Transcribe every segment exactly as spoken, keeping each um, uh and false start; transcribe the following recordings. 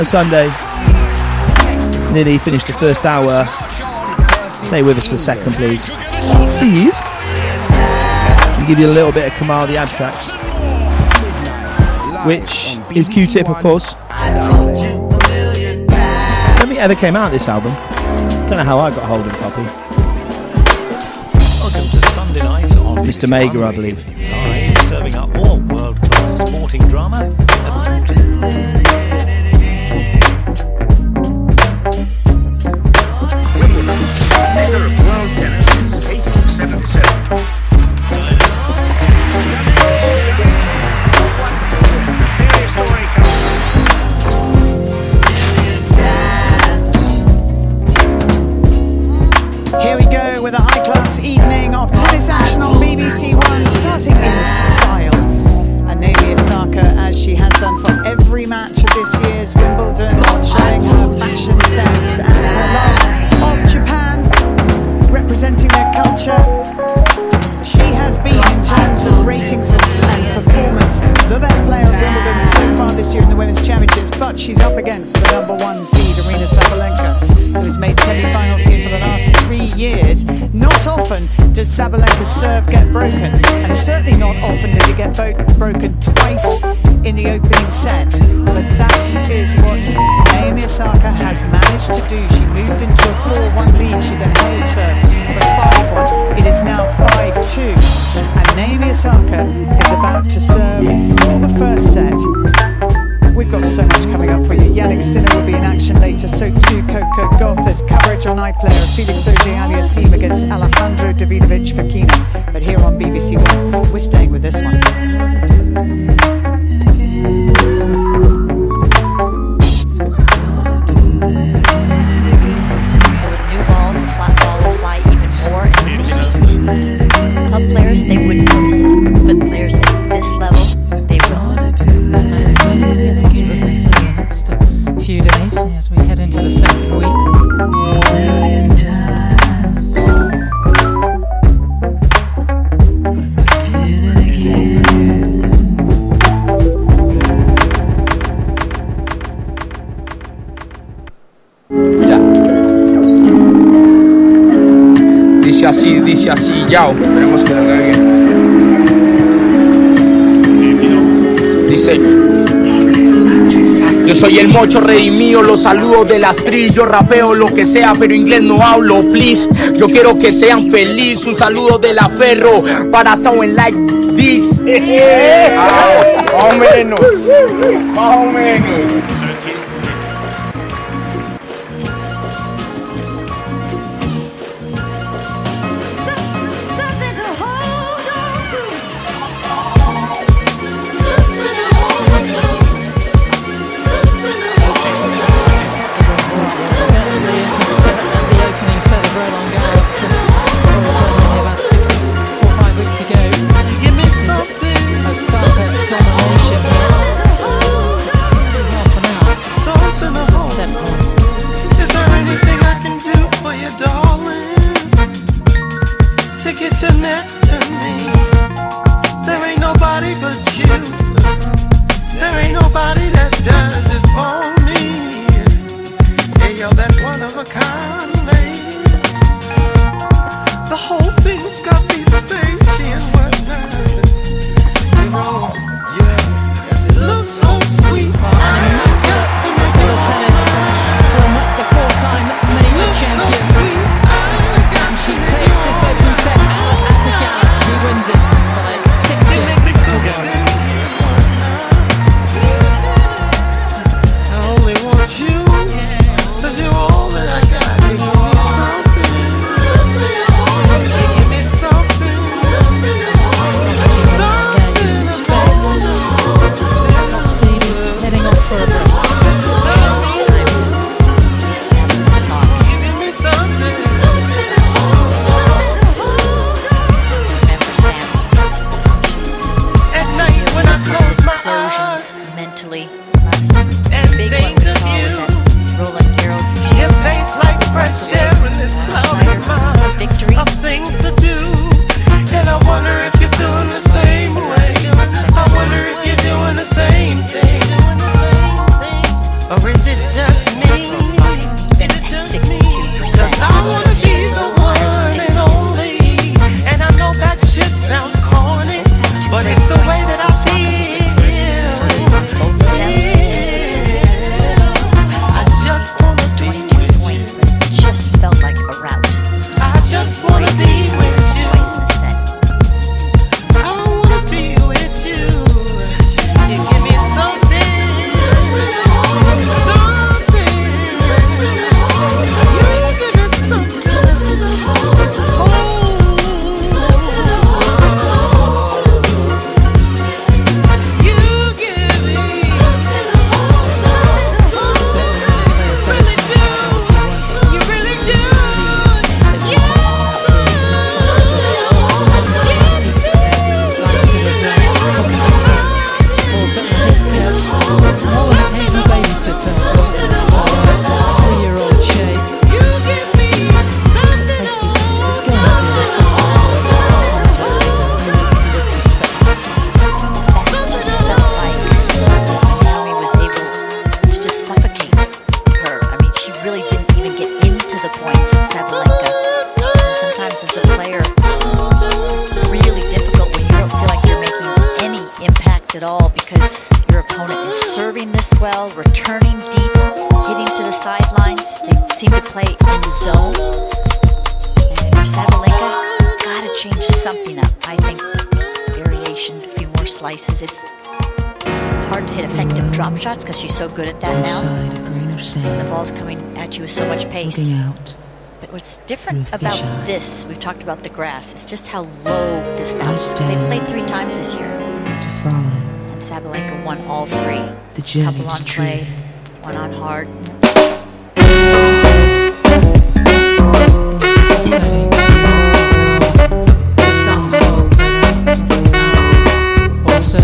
Sunday. Nearly finished the first hour. Stay with us for the second, please. Please. I'll give you a little bit of Kamal the Abstract, which is Q-Tip, of course. I don't think it ever came out, this album. Don't know how I got hold of a copy. Welcome to Sunday night on Mister Mega, I believe. Live, serving up all world-class sporting drama. World Tennis, eighteen seventy-seven. Here we go with a high-class evening of tennis action on B B C One, starting in style. And Naomi Osaka, as she has done for every match of this year's Wimbledon, showing her fashion sense and her love of Japan, representing their culture. She has been, in terms of ratings and, and performance, the best player of Wimbledon so far this year in the Women's Championships, but she's up against the number one seed, Aryna Sabalenka, who has made semi-finals here for the last three years. Not often does Sabalenka's serve get broken, and certainly not often does it get bo- broken twice in the opening set. But that is what Naomi Osaka has managed to do. She moved into a four one lead. She then held serve for five one. It is now five two. And Naomi Osaka is about to serve for the first set. We've got so much coming up for you. Yannick Sinner will be in action later, so too Coco Gauff. There's coverage on iPlayer of Felix Auger-Aliassime against Alejandro Davidovich Fokina. But here on B B C One, we're staying with this one. Top players, they wouldn't notice it, but players at this level, they will. Next a few days as we head into the second week. Dice así, dice así, yao, esperemos que salga bien. Dice: yo soy el mocho redimido, los saludo del astrillo, rapeo lo que sea, pero inglés no hablo, please. Yo quiero que sean felices, un saludo de la Ferro para someone like this. Más o menos, más o menos. Domination here. Half an hour. At all because your opponent is serving this well, returning deep, hitting to the sidelines. They seem to play in the zone. And for Sabalenka, gotta change something up. I think variation, a few more slices. It's hard to hit effective drop shots because she's so good at that now. The ball's coming at you with so much pace. But what's different about this, we've talked about the grass, is just how low this bounces. They played three times this year. And Sabalenka won all three. The couple on clay, one on hard. Also,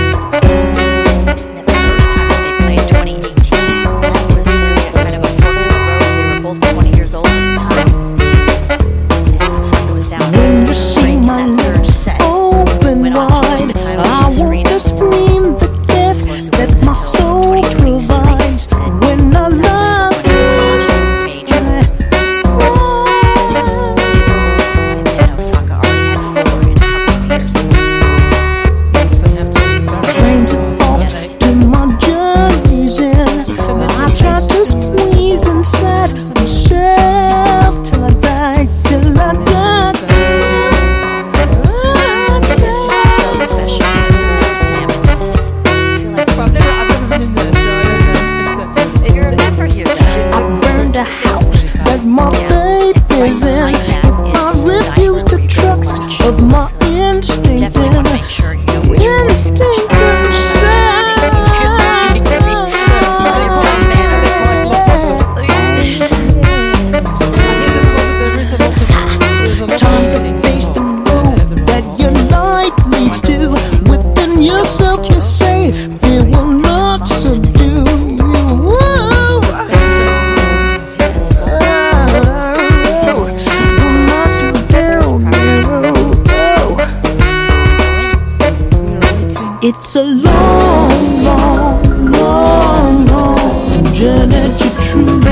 the first time that they played, twenty eighteen, that was really a kind of a fork in the road. They were both twenty years old at the time. And Osaka was down breaking that third set. Went on to win the title in Serena. Scream the death that my soul provides when I love you. And then Osaka already had four in a couple of years. Trains of thoughts to my journeys in. I tried to squeeze inside myself till I die, till I die. So special. Sam, it's, I've never, I've never been in there, so I don't know. It's, you're never here. I burned a house that my baby's in. I refuse to trust of my instinct. Definitely want to make sure you know which one. Instinct time to face the road that your light leads to. Within yourself you say fear will not subdue you. Whoa. Oh, not so down, oh. It's a long, long, long, long journey to truth.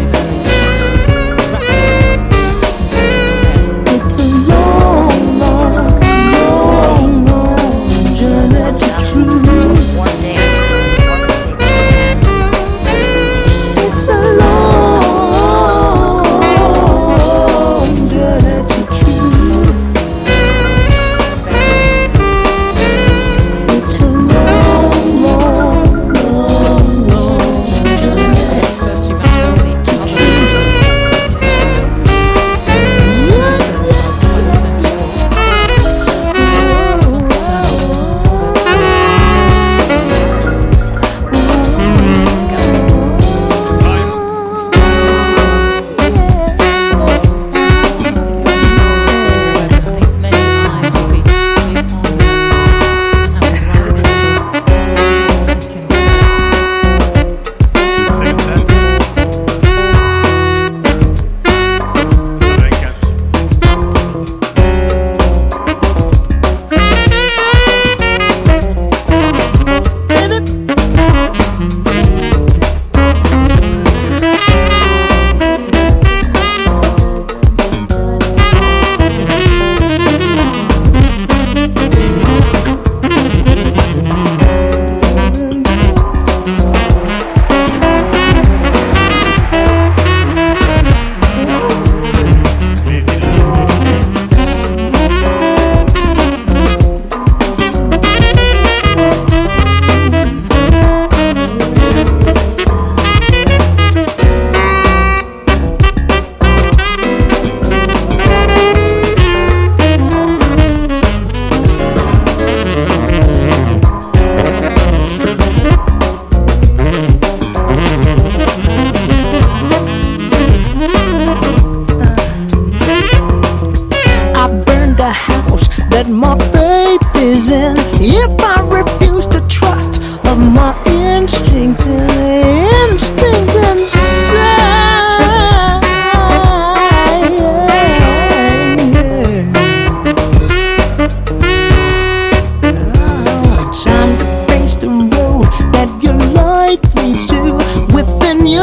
It's a long, long, long, long journey to truth. One day, enormous It's a long journey to truth. It's a long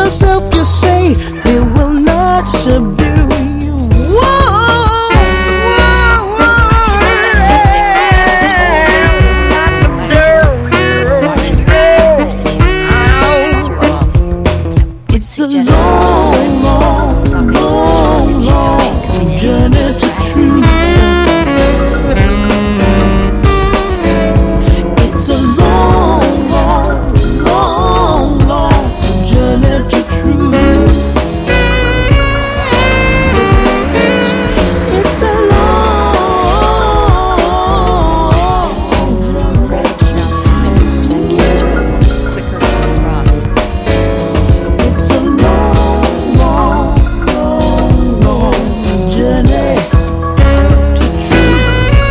yourself, you say they will not subdue you. Whoa, whoa, whoa. It's a long, long, long, long journey to truth. It's a long, long, long, long journey to truth. It's a long journey Quicker across. It's a long, long, long, long journey to truth.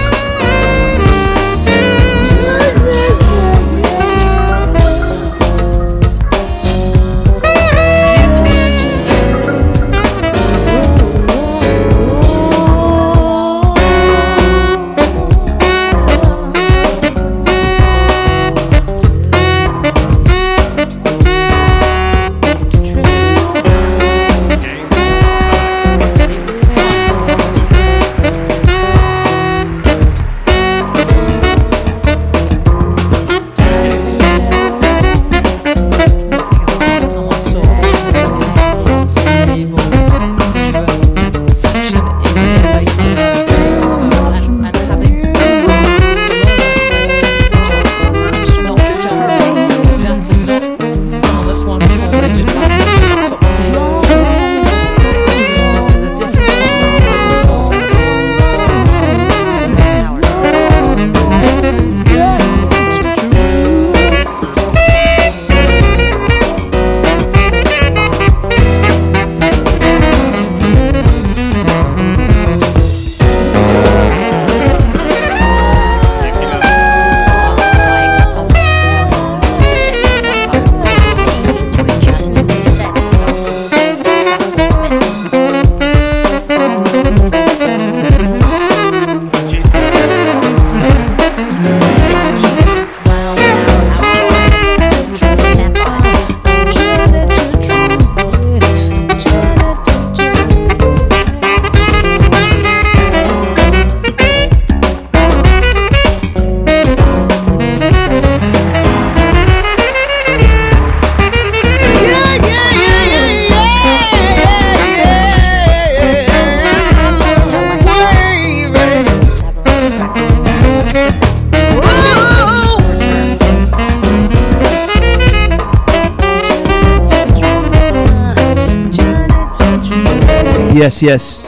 Yes,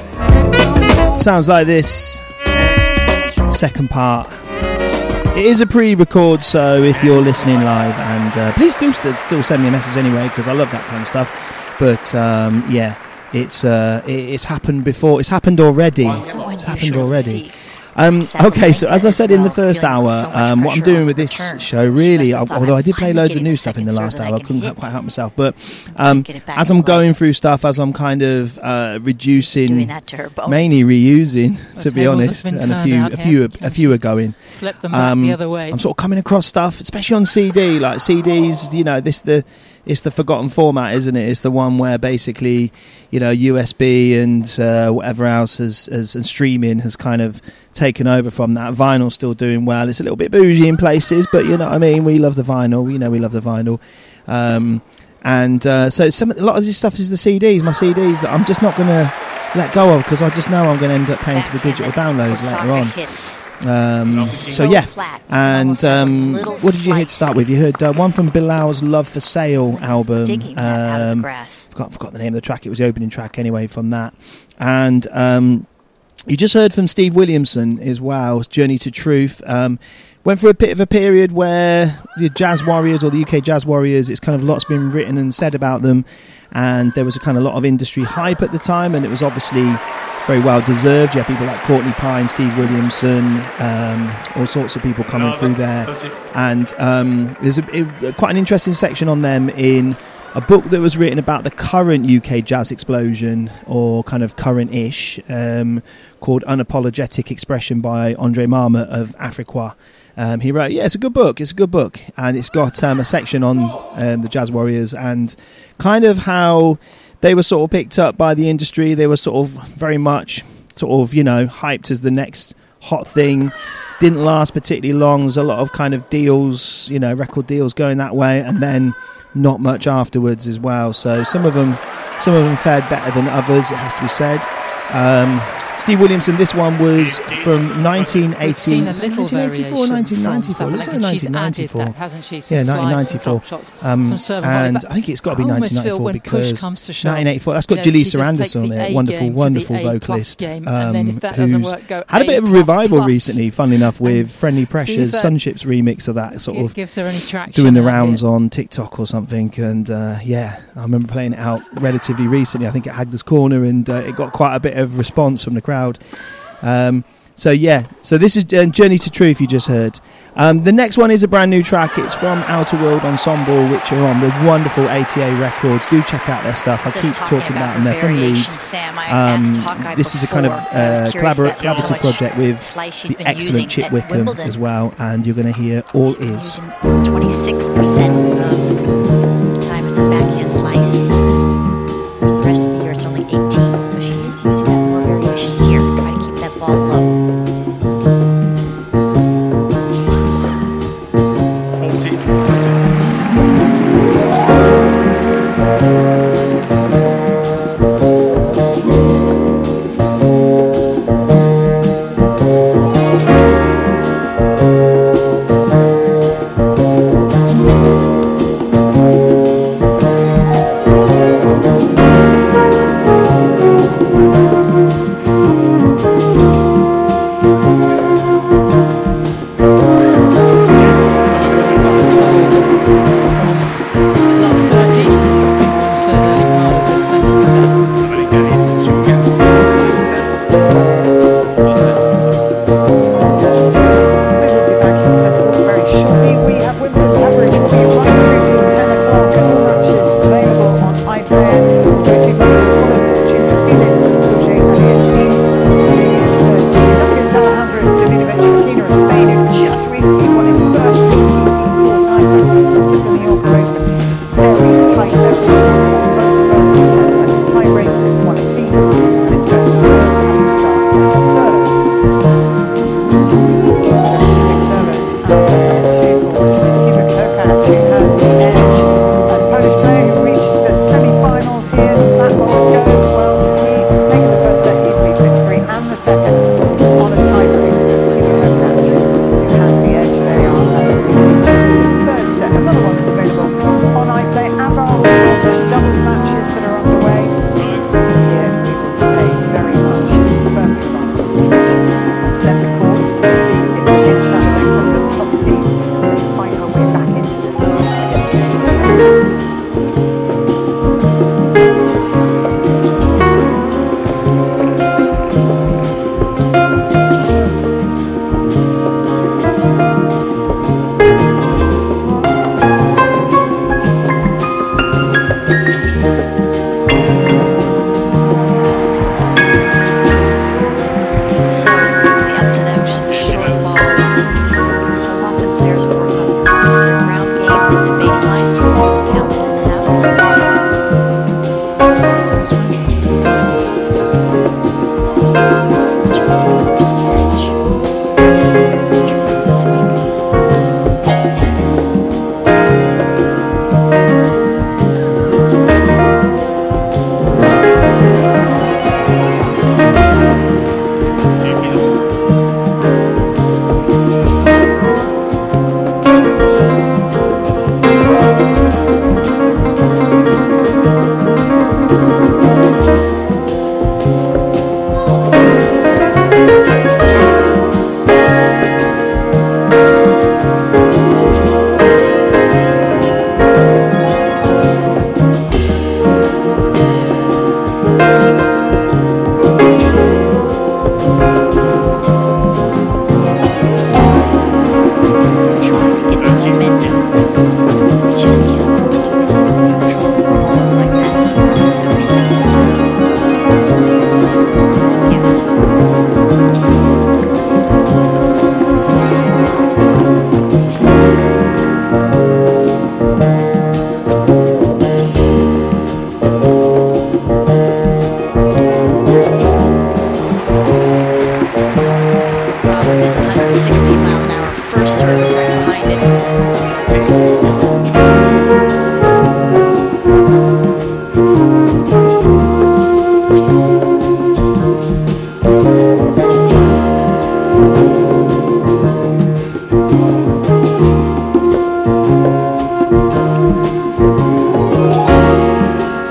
yes. Sounds like this. Second part. It is a pre-record, so if you're listening live, and uh, please do st- still send me a message anyway, because I love that kind of stuff. But um, yeah, it's uh, it, it's happened before. It's happened already. It's happened already. Um, okay, so as I said in the first hour, um, what I'm doing with this show, really, I, although I did play loads of new stuff in the last hour, I couldn't ha- quite help myself, but um, as I'm going through stuff, as I'm kind of uh, reducing, mainly reusing, to be honest, and a few, a few, a few are going. Flip them back Um, the other way. I'm sort of coming across stuff, especially on C D, like C Ds, you know, this the it's the forgotten format, isn't it? It's the one where basically, you know, U S B and uh, whatever else has, has and streaming has kind of taken over from that. Vinyl's still doing well. It's a little bit bougie in places, but you know what I mean? We love the vinyl. You know, we love the vinyl. Um, and uh, so some a lot of this stuff is the C Ds, my C Ds that I'm just not going to let go of, because I just know I'm going to end up paying for the digital download later on. Um, so yeah, and um, what did you hear to start with? You heard uh, one from Bilal's Love for Sale album. Um, forgot, forgot the name of the track. It was the opening track anyway from that. And um, you just heard from Steve Williamson as well, Journey to Truth. Um, went through a bit of a period where the Jazz Warriors, or the U K Jazz Warriors, it's kind of lots been written and said about them, and there was a kind of lot of industry hype at the time, and it was obviously very well deserved. You had people like Courtney Pine, Steve Williamson, um, all sorts of people coming through there, and um, there's a, it, quite an interesting section on them in a book that was written about the current U K jazz explosion, or kind of current-ish, um, called Unapologetic Expression by Andre Marmot of Afriqua. Um, he wrote, yeah, it's a good book, it's a good book. And it's got um, a section on um, the Jazz Warriors and kind of how they were sort of picked up by the industry. They were sort of very much sort of, you know, hyped as the next hot thing. Didn't last particularly long. There's a lot of kind of deals, you know, record deals going that way, and then not much afterwards as well. So some of them, some of them fared better than others, it has to be said. Um, Steve Williamson, this one was from nineteen eighty, nineteen eighty-four, nineteen ninety-four. Looks like nineteen ninety-four, that, hasn't she? Some yeah, nineteen ninety-four. Um, and I think it's got to be nineteen ninety-four because nineteen eighty-four. That's got you know, Jaleesa Anderson on it, wonderful, wonderful vocalist, um, who's work, had a bit of a revival plus. recently. Funnily enough, with Friendly Pressures, Sunships remix of that, sort of gives her any traction doing the rounds yeah. on TikTok or something. And uh, yeah, I remember playing it out relatively recently. I think at Hagler's Corner, and uh, it got quite a bit of response from the crowd. Um, so yeah, so this is uh, Journey to Truth you just heard. Um, the next one is a brand new track. It's from Outer World Ensemble, which are on the wonderful A T A Records. Do check out their stuff. I just keep talking about them. They're from Leeds. Sam, um, this is a kind of uh, collabor- collaborative project with the excellent Chip Wickham as well, and you're going to hear All Is. twenty-six percent of the time it's a backhand slice. Whereas the rest of the year it's only eighteen, so she is using that more variation here. Try to keep that ball low.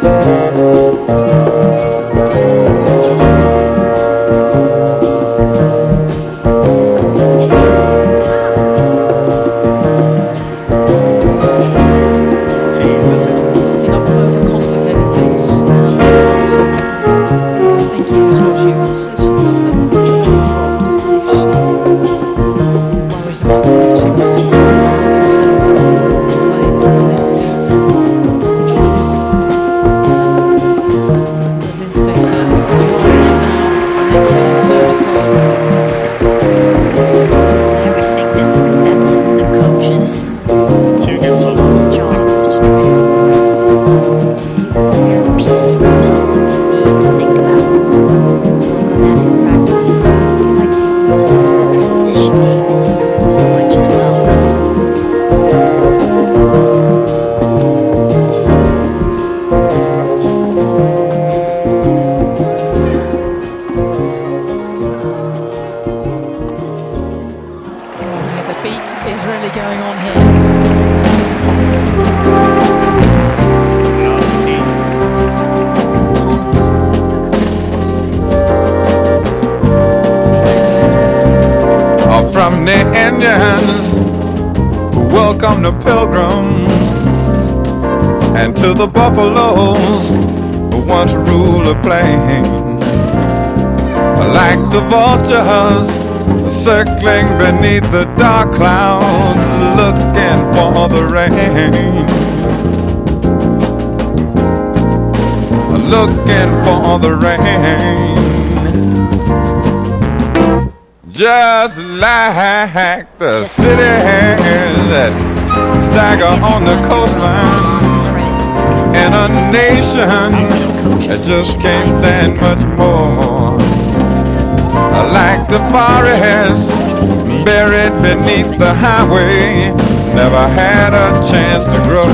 Circling beneath the dark clouds, looking for the rain, looking for the rain. Just like the cities that stagger on the coastline, in a nation that just can't stand much more. Like the forest buried beneath the highway, never had a chance to grow.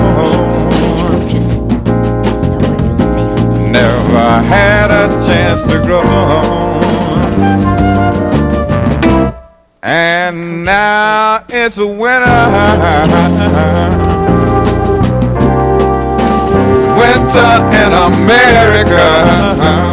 Never had a chance to grow. And now it's winter. Winter in America.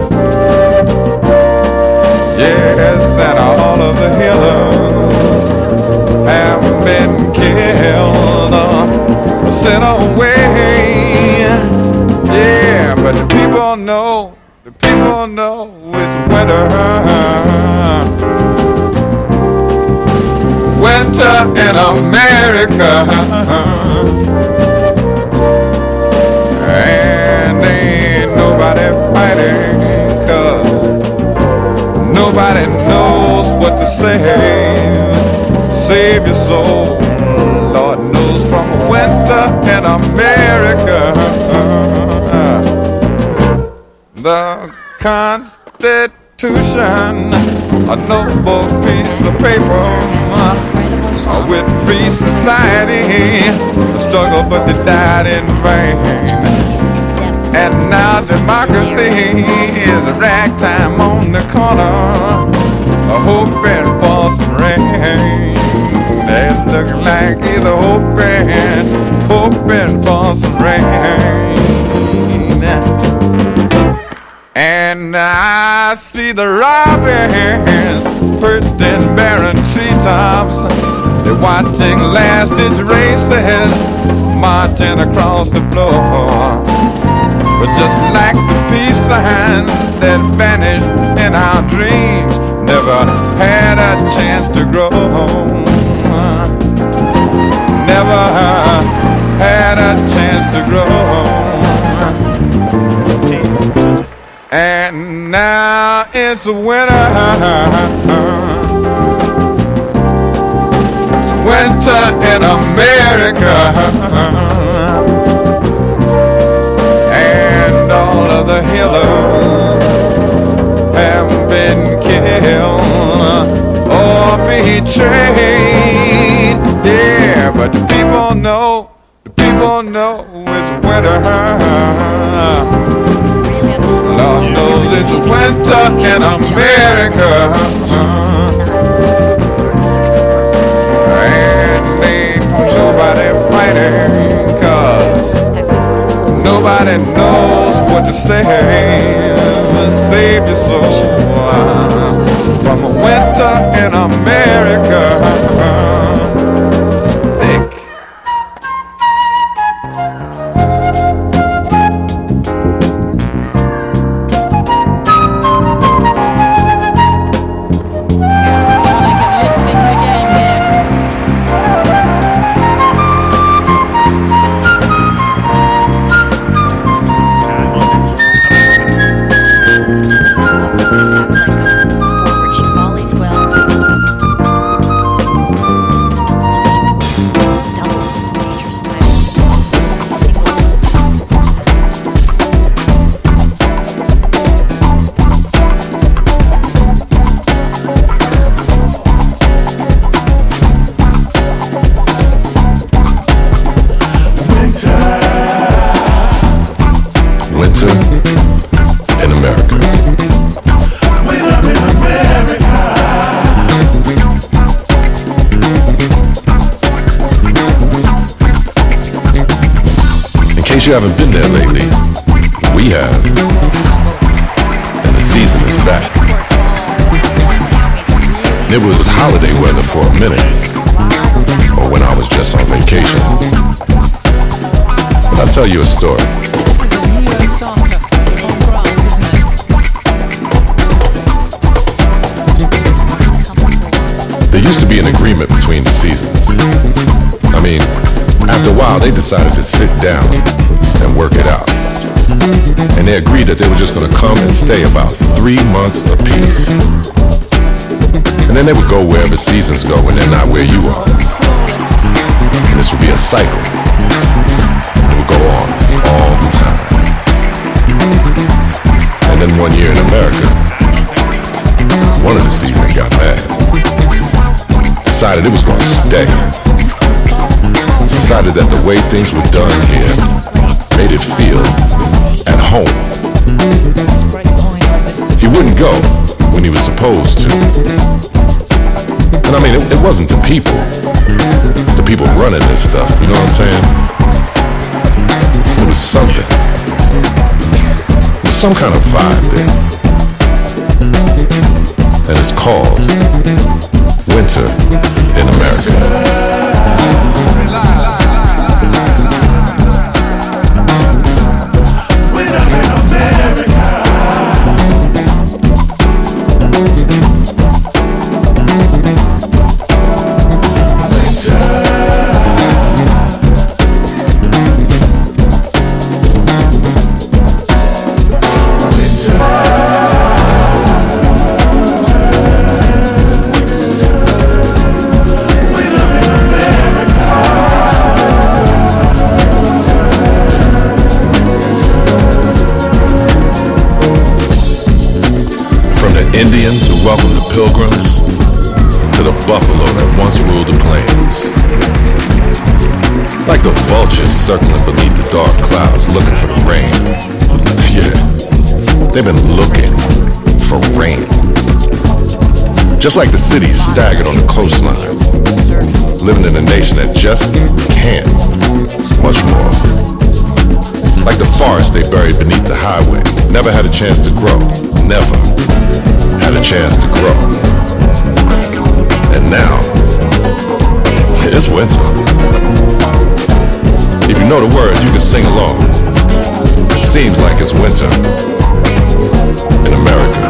Yes, and all of the healers have been killed or sent away. Yeah, but the people know, the people know it's winter. Winter in America. And ain't nobody fighting, 'cause nobody knows what to say. Save your soul, Lord knows, from winter in America. The Constitution, a noble piece of paper, with free society, the struggle but they died in vain. And now democracy is a ragtime on the corner, hoping for some rain. They look like either hoping, hoping for some rain. And I see the robins perched in barren treetops. They're watching last-ditch races marching across the floor. But just like the peace sign that vanished in our dreams, never had a chance to grow. Never had a chance to grow. And now it's winter. It's winter in America. All of the healers have been killed or betrayed. Yeah, but the people know, the people know it's winter. Lord knows it's winter in America. And ain't nobody fighting, 'cause nobody knows what you say, save your soul from a winter in America. Stick. You haven't been there lately. We have. And the season is back. It was holiday weather for a minute, or when I was just on vacation. But I'll tell you a story. This is a U S soccer on France, isn't it? There used to be an agreement between the seasons. I mean, after a while, they decided to sit down and work it out. And they agreed that they were just going to come and stay about three months apiece. And then they would go wherever seasons go when they're not where you are. And this would be a cycle. It would go on all the time. And then one year in America, one of the seasons got mad. Decided it was going to stay. Decided that the way things were done here made it feel at home. He wouldn't go when he was supposed to. And I mean, it, it wasn't the people. The people running this stuff, you know what I'm saying? It was something. It was some kind of vibe there. And it's called Winter in America. Indians who welcomed the Pilgrims, to the buffalo that once ruled the plains. Like the vultures circling beneath the dark clouds looking for the rain. Yeah, they've been looking for rain. Just like the cities staggered on the coastline, living in a nation that just can't much more. Like the forest they buried beneath the highway, never had a chance to grow, never had a chance to grow. And now, it's winter. If you know the words, you can sing along. It seems like it's winter in America.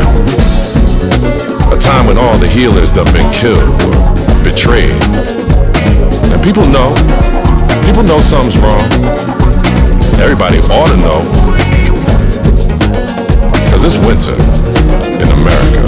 A time when all the healers that have been killed or betrayed. And people know, people know something's wrong. Everybody ought to know. Cause it's winter in America.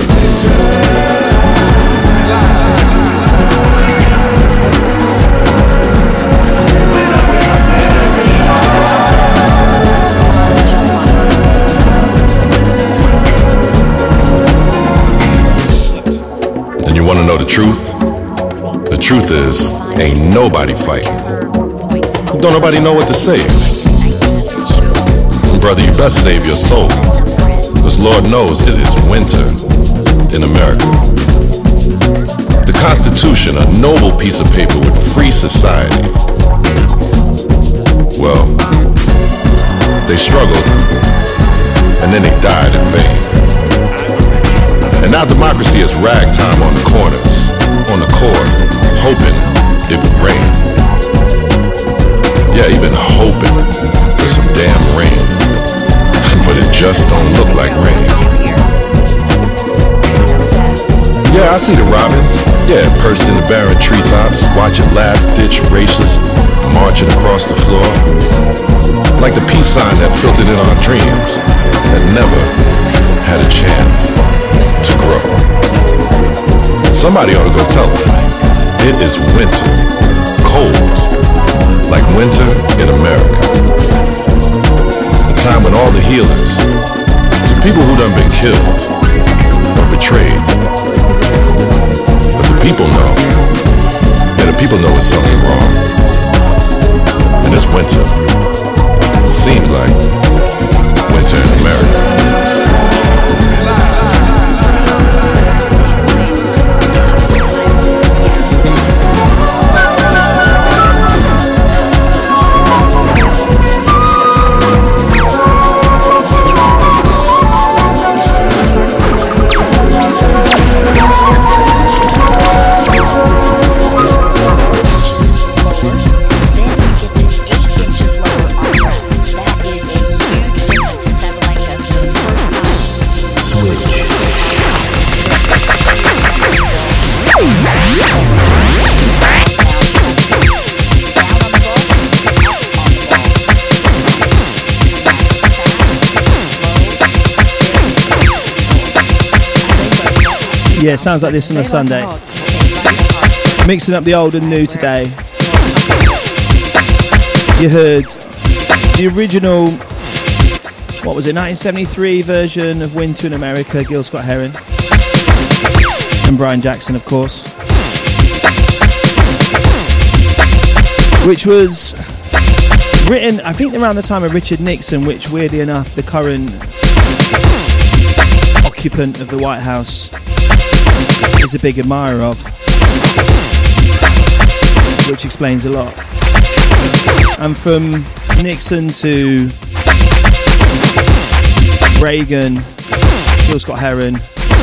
And you wanna know the truth? The truth is, ain't nobody fighting. Don't nobody know what to save. Brother, you best save your soul. Because Lord knows it is winter in America. The Constitution, a noble piece of paper with free society. Well, They struggled, and then they died in vain. And now democracy is ragtime on the corners, on the court, hoping it would rain. Yeah, even hoping for some damn rain. But it just don't look like rain. Yeah, I see the robins. Yeah, perched in the barren treetops, watching last-ditch racists marching across the floor. Like the peace sign that filtered in our dreams, that never had a chance to grow. Somebody ought to go tell them. It is winter, cold, like winter in America. A time when all the healers, to people who done been killed or betrayed, but the people know, yeah, the people know it's something wrong. And it's winter. It seems like winter in America. Yeah, sounds like this on a Sunday. Mixing up the old and new today. You heard the original, what was it, nineteen seventy-three version of Winter in America, Gil Scott-Heron. And Brian Jackson, of course. Which was written, I think, around the time of Richard Nixon, which, weirdly enough, the current occupant of the White House is a big admirer of, which explains a lot. And from Nixon to Reagan, Gil Scott-Heron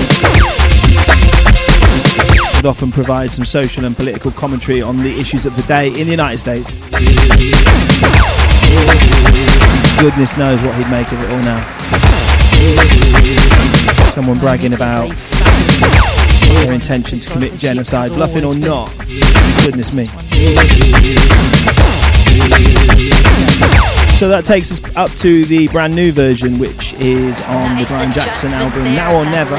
would often provide some social and political commentary on the issues of the day in the United States. Goodness knows what he'd make of it all now. Someone bragging about their intention to commit genocide, bluffing or not. Goodness me. So that takes us up to the brand new version, which is on the Brian Jackson album, Now or Never.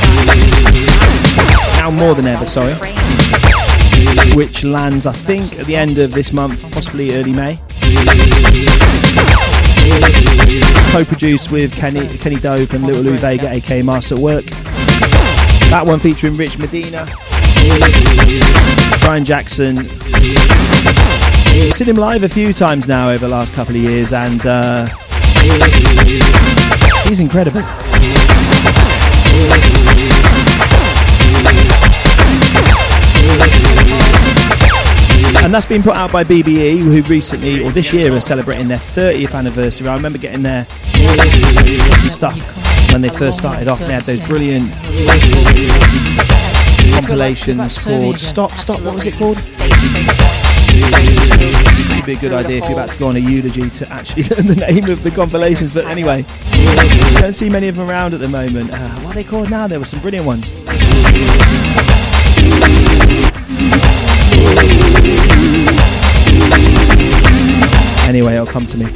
Now More Than Ever, sorry. Which lands, I think, at the end of this month, possibly early May. Co-produced with Kenny, Kenny Dope and Little Lou Vega, aka Master at Work. That one featuring Rich Medina. Brian Jackson. Seen him live a few times now over the last couple of years, and uh, he's incredible. And that's been put out by B B E, who recently, or this year, are celebrating their thirtieth anniversary. I remember getting their stuff when they first started off. They had those brilliant compilations called Stop, Stop, what was it called? It'd be a good idea if you're about to go on a eulogy to actually learn the name of the compilations. But anyway, you don't see many of them around at the moment. Uh, what are they called now? There were some brilliant ones. Anyway, it'll come to me.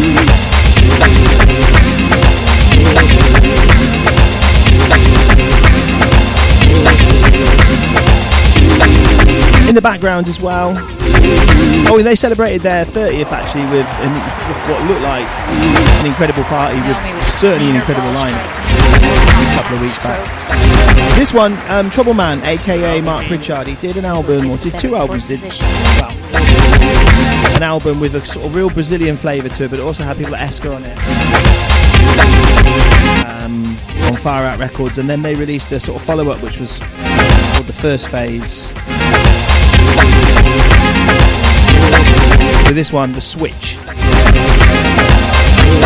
In the background as well. Oh, they celebrated their thirtieth actually with, an, with what looked like an incredible party, with certainly an incredible lineup a couple of weeks back. This one, um, Trouble Man, aka Mark Pritchard, he did an album, or did two albums, did well, an album with a sort of real Brazilian flavour to it, but it also had people like Esker on it, um, on Far Out Records, and then they released a sort of follow-up which was called The First Phase. With this one, The Switch.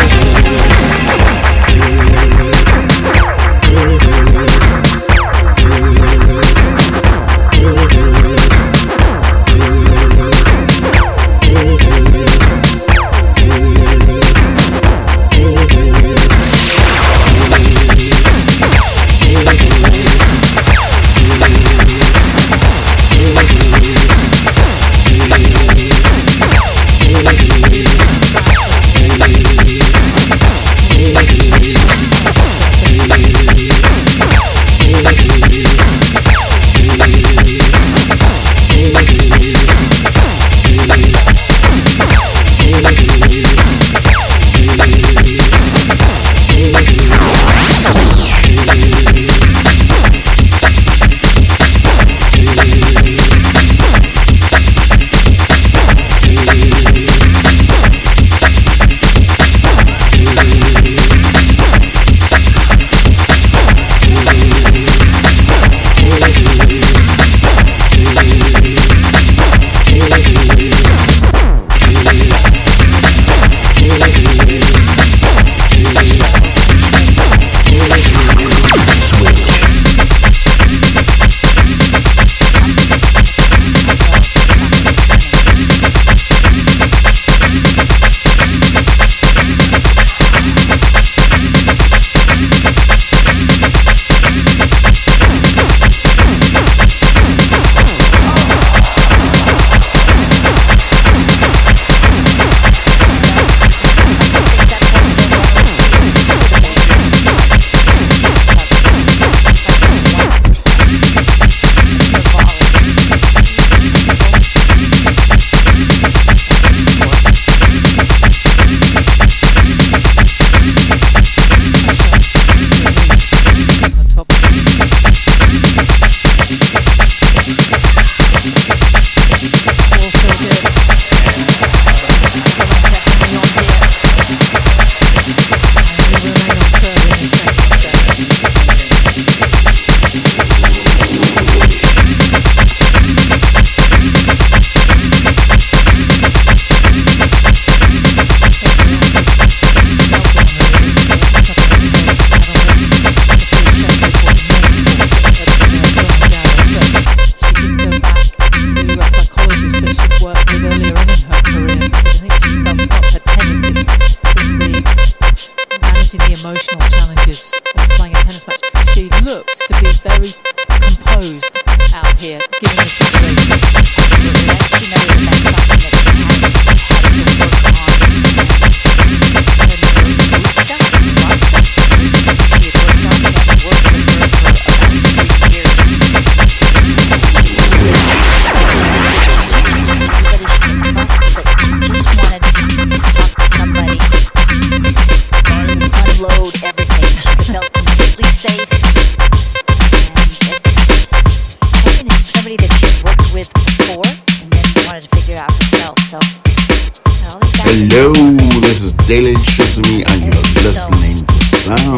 Hello, this is Daily Trisamy and you're listening to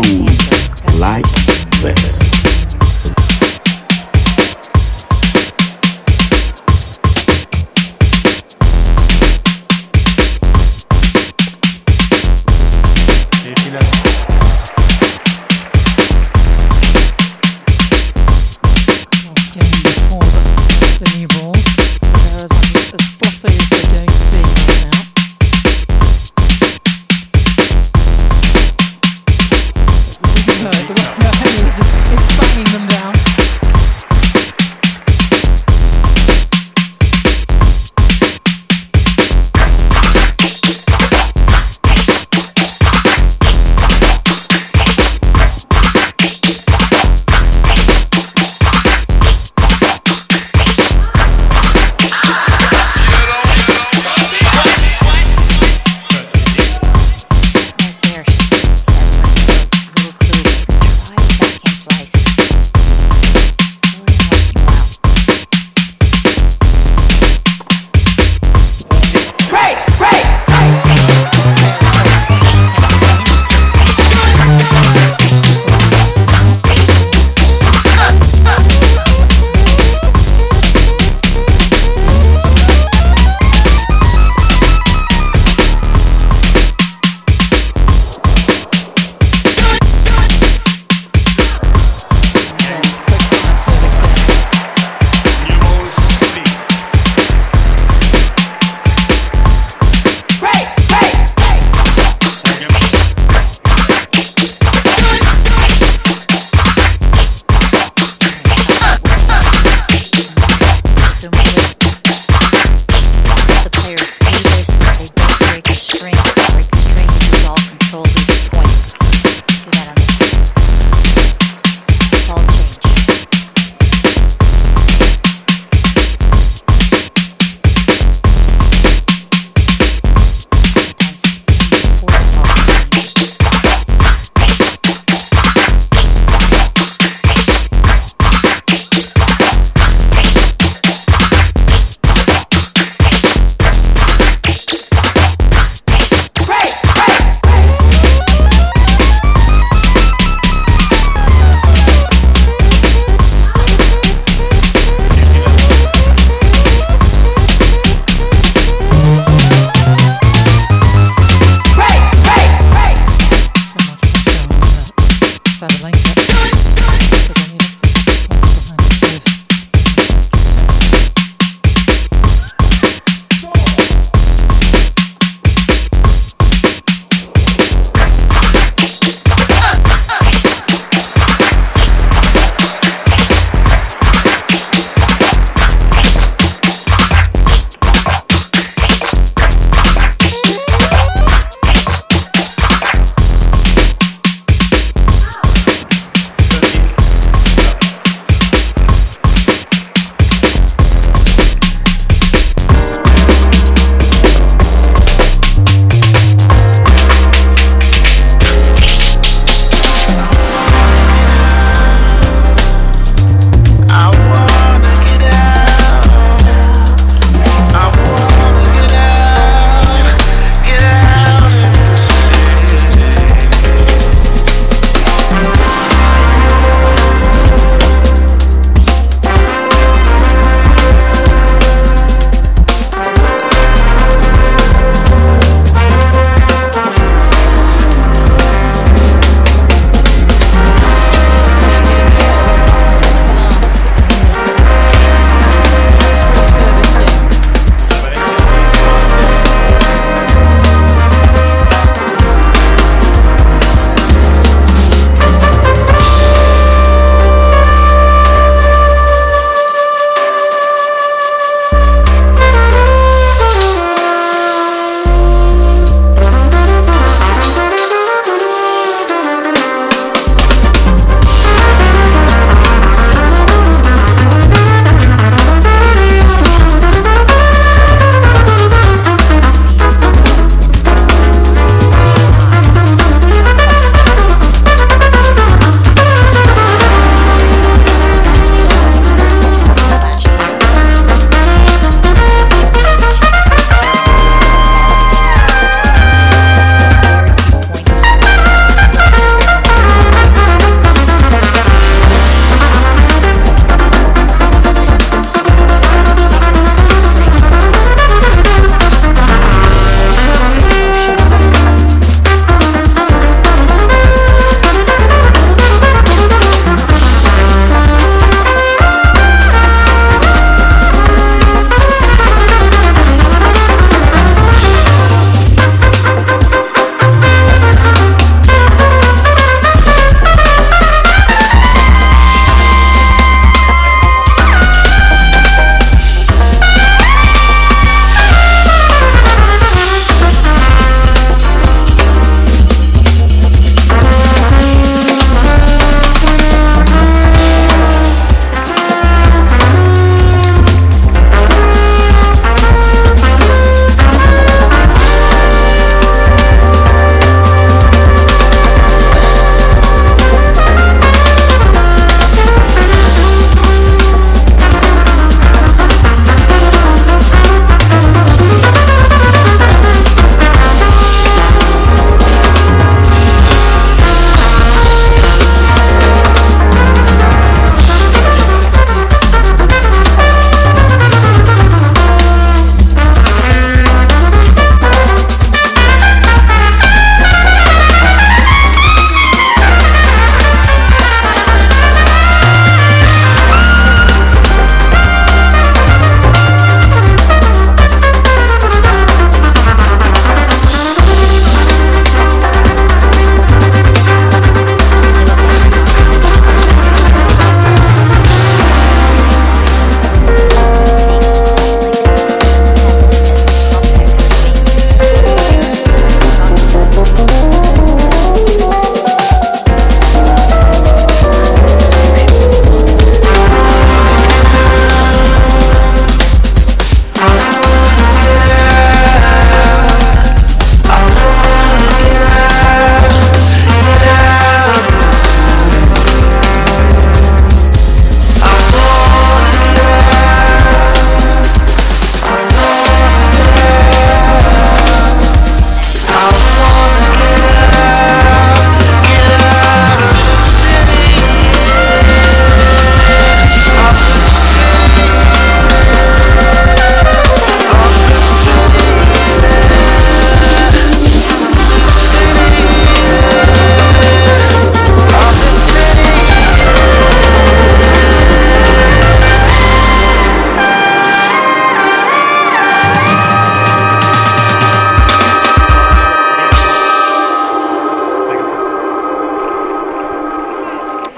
Sounds Like This. No, the way he was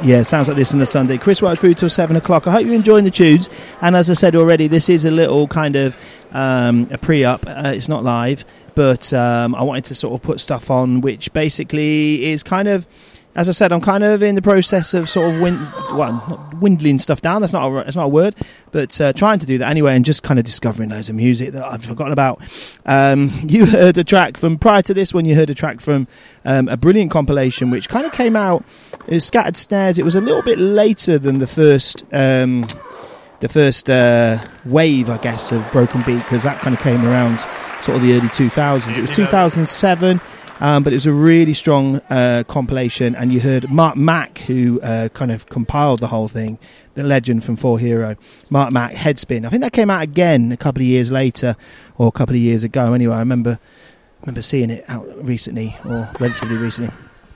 Yeah, sounds like this on a Sunday. Chris Welch through till seven o'clock. I hope you're enjoying the tunes. And as I said already, this is a little kind of um, a pre-up. Uh, it's not live, but um, I wanted to sort of put stuff on, which basically is kind of, as I said, I'm kind of in the process of sort of wind, well, not dwindling stuff down. That's not a, that's not a word, but uh, trying to do that anyway, and just kind of discovering loads of music that I've forgotten about. Um, you heard a track from prior to this one. You heard a track from um, a brilliant compilation, which kind of came out. It was Scattered Snares. It was a little bit later than the first, um, the first uh, wave, I guess, of Broken Beat, because that kind of came around sort of the early two thousands. It was two thousand seven. Um, but it was a really strong uh, compilation, and you heard Mark Mack, who uh, kind of compiled the whole thing, the legend from Four Hero, Mark Mack, Headspin. I think that came out again a couple of years later, or a couple of years ago. Anyway, I remember remember seeing it out recently, or relatively recently.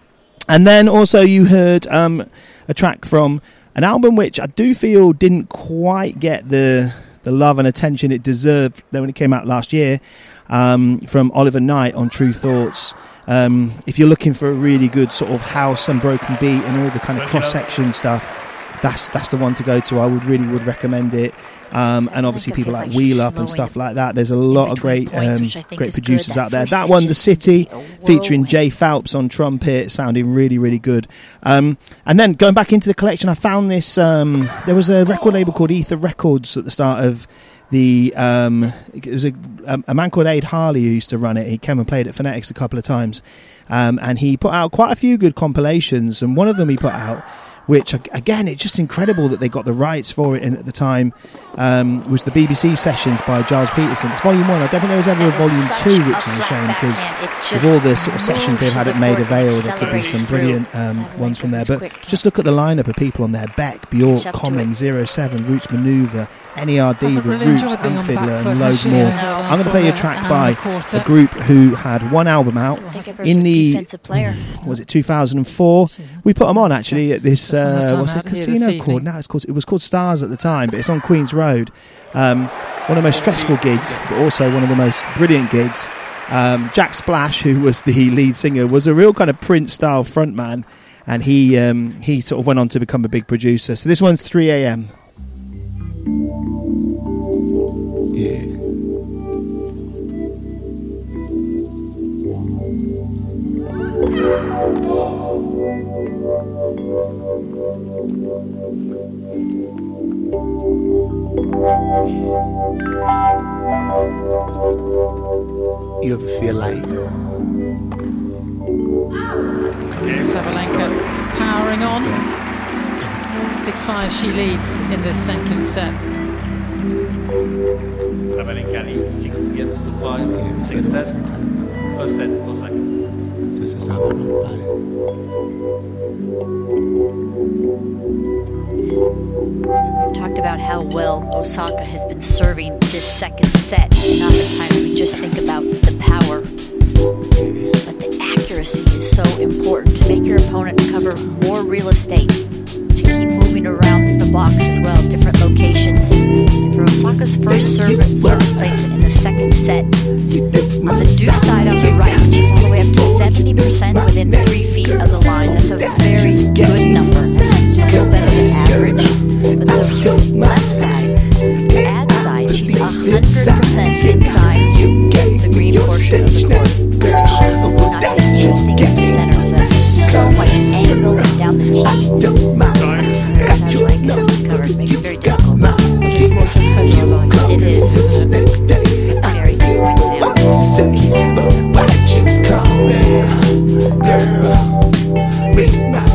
And then also you heard um, a track from an album which I do feel didn't quite get the the love and attention it deserved when it came out last year, um, from Oliver Knight on True Thoughts. Um, if you're looking for a really good sort of house and broken beat and all the kind of cross-section stuff, that's that's the one to go to. I would really would recommend it. Um, and obviously people like Wheel Up and stuff like that. There's a lot of great um, great producers out there. That one, The City, featuring Jay Phelps on trumpet, sounding really, really good. Um, and then going back into the collection, I found this, um, there was a record label called Ether Records at the start of the, um, it was a, a man called Aid Harley who used to run it. He came and played at Phonetics a couple of times. Um, and he put out quite a few good compilations, and one of them he put out, which, again, it's just incredible that they got the rights for it in at the time, um, was the B B C Sessions by Giles Peterson. It's volume one. I don't think there was ever a volume two, which is a shame, because with all the sort of sessions they've had at Made Avail, there could be some brilliant um, ones from there. But just look at the lineup of people on there: Beck, Bjork, Common, Zero Seven, Roots Maneuver, N E R D, The Roots, and Fiddler, and loads more. I'm going to play you a track by a group who had one album out in the, was it two thousand four? We put them on, actually, at this... Uh, what's the casino called? No, it's called. It was called Stars at the time, but it's on Queen's Road. Um, one of the most stressful gigs, but also one of the most brilliant gigs. Um, Jack Splash, who was the lead singer, was a real kind of Prince-style frontman, and he um, he sort of went on to become a big producer. So this one's three a.m. Yeah. You ever feel like Sabalenka powering on. six five she leads in this second set. Sabalenka leads six games to five. yeah, Second set. First set or second. So se sabe about it. We talked about how well Osaka has been serving this second set. And oftentimes we just think about the power, but the accuracy is so important to make your opponent cover more real estate, to keep moving around the box as well, different locations. And for Osaka's first serve, service placement in the second set, on the deuce side on the right, she's all the way up to seventy percent within three feet of the lines. That's a very good number. That's a little better than average. But the left side, the ad side, she's one hundred percent inside the green portion of the court. She's not even shifting in the center, so that's so much angle down the tee. Sabalenka has to cover. It makes it very difficult. It is. Very good point, Sam. What you call me, girl? Read my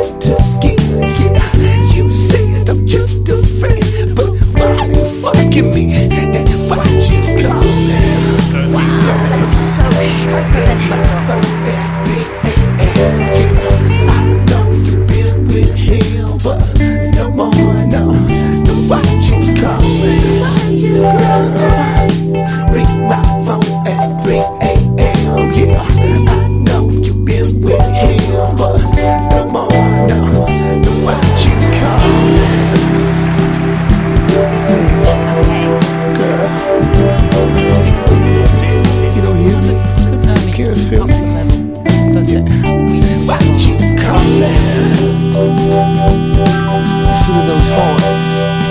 want to ski. Yeah, you said I'm just a friend, but why you fucking me? And why'd you call me? Wow, that's so sharp of an angle. I know you've been with him, but no more, no. No, why'd you call me? Girl, ring my phone at three a.m. Yeah, I know you've been with him, but no more, no. No, why'd you call me? Girl, you don't hear me? Can't feel me. Why'd you call me? Listen to those horns.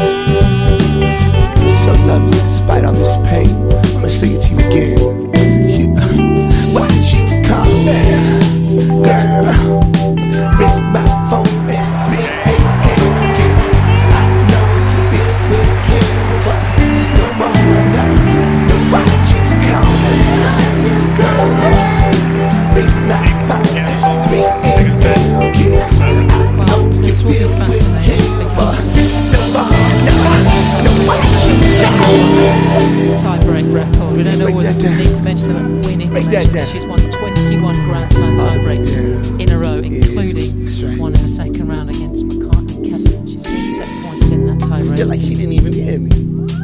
So lovely despite all this pain. I'ma sing it to you again. Yeah. Why'd you call me? Girl, ring my phone at three a.m. I know you've been with him, but no more, no. No, why'd you call me? Girl, ring my phone at three a.m. Well, this will be fascinating because tie-break record. We don't always need to mention them, but we need to mention that she's won twenty-one Grand Slam tie-breaks in a row, including one in the second round against McCartney Kessler. She's seen set points in that tie-break. I feel like she didn't even hear me.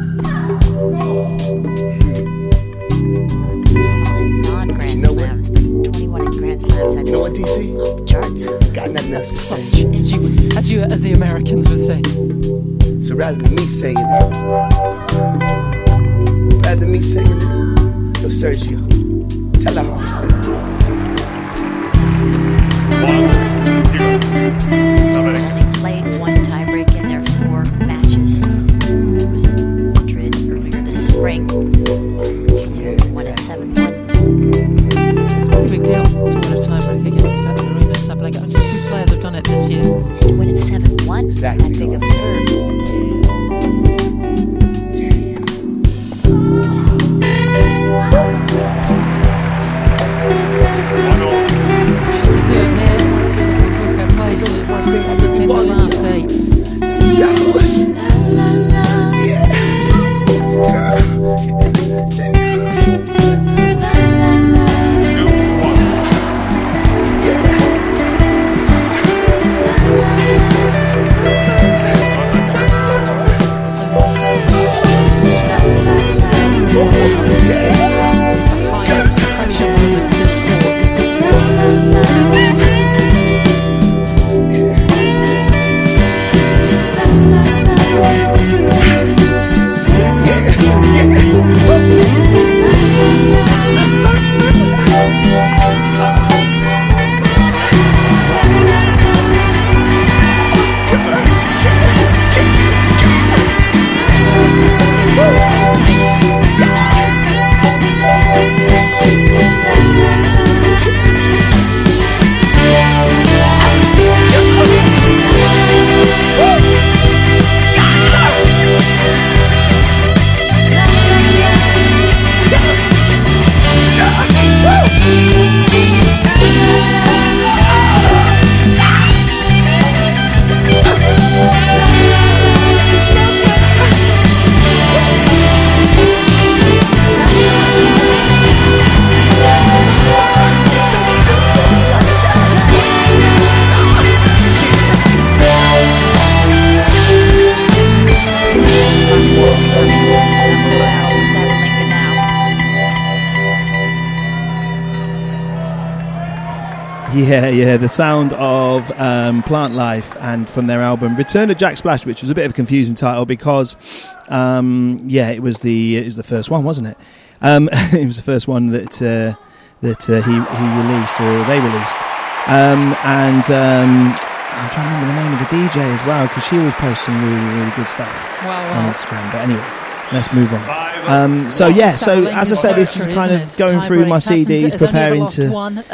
Non-Grand Slams, but twenty-one in Grand Slams. That's You know what, D C? off the charts. Got nothing else to say. As you, as you, as the Americans would say. So rather than me saying it, rather than me saying it, yo, Sergio, tell her how I She's only played one tiebreak in their four matches. It was in Madrid earlier this spring. She won at seven one. It's a pretty big deal to win a tiebreak against uh, Aryna Sabalenka. Only two players have done it this year. And to win at seven one, Exactly. that big of a serve. In the last eight. Highest pressure moments in sport. Yeah, yeah, the sound of um, Plant Life, and from their album Return of Jack Splash, which was a bit of a confusing title because, um, yeah, it was the it was the first one, wasn't it? Um, it was the first one that uh, that uh, he he released or they released, um, and um, I'm trying to remember the name of the D J as well because she always posts some really really good stuff wow, wow. on Instagram. But anyway, let's move on. Um, so yeah, so as I said, this is kind of going through my C Ds, preparing to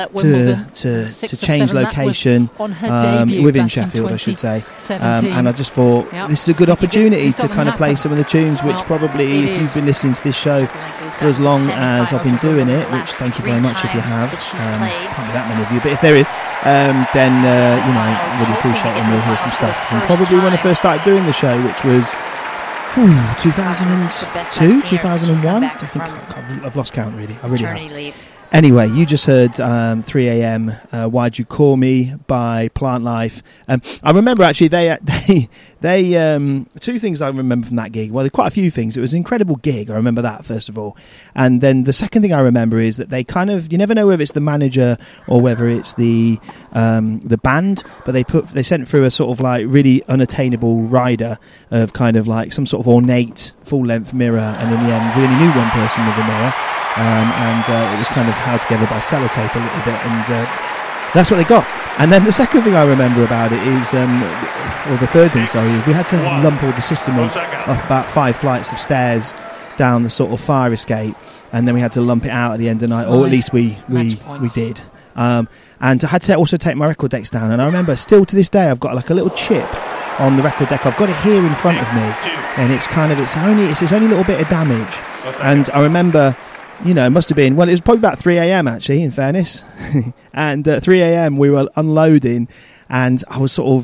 to to, to change location um, within Sheffield, I should say. Um, and I just thought this is a good opportunity to kind of play some of the tunes, which probably, if you've been listening to this show for as long as I've been doing it, which thank you very much if you have. Um, can't be that many of you, but if there is, um, then uh, you know, really appreciate when we'll hear some stuff from probably when I first started doing the show, which was whew, two thousand two, two thousand one. I think I, I've lost count really. I really have. Leave. Anyway, you just heard um, three a.m. Uh, Why'd You Call Me by Plant Life. Um, I remember actually they they they um, two things I remember from that gig. Well, there are quite a few things. It was an incredible gig. I remember that first of all, and then the second thing I remember is that they kind of, you never know whether it's the manager or whether it's the um, the band, but they put they sent through a sort of like really unattainable rider of kind of like some sort of ornate full length mirror, and in the end we only knew one person with a mirror. Um, and uh, it was kind of held together by sellotape a little bit, and uh, that's what they got. And then the second thing I remember about it is, um, or the third thing, sorry, is we had to lump all the system up, up about five flights of stairs down the sort of fire escape, and then we had to lump it out at the end of the night, or at least we we, we did. Um, and I had to also take my record decks down, and I remember still to this day I've got like a little chip on the record deck. I've got it here in front of me, and it's kind of it's only it's this only little bit of damage, and I remember. You know, it must have been, well, it was probably about three a.m. actually, in fairness. And at three a.m. we were unloading, and I was sort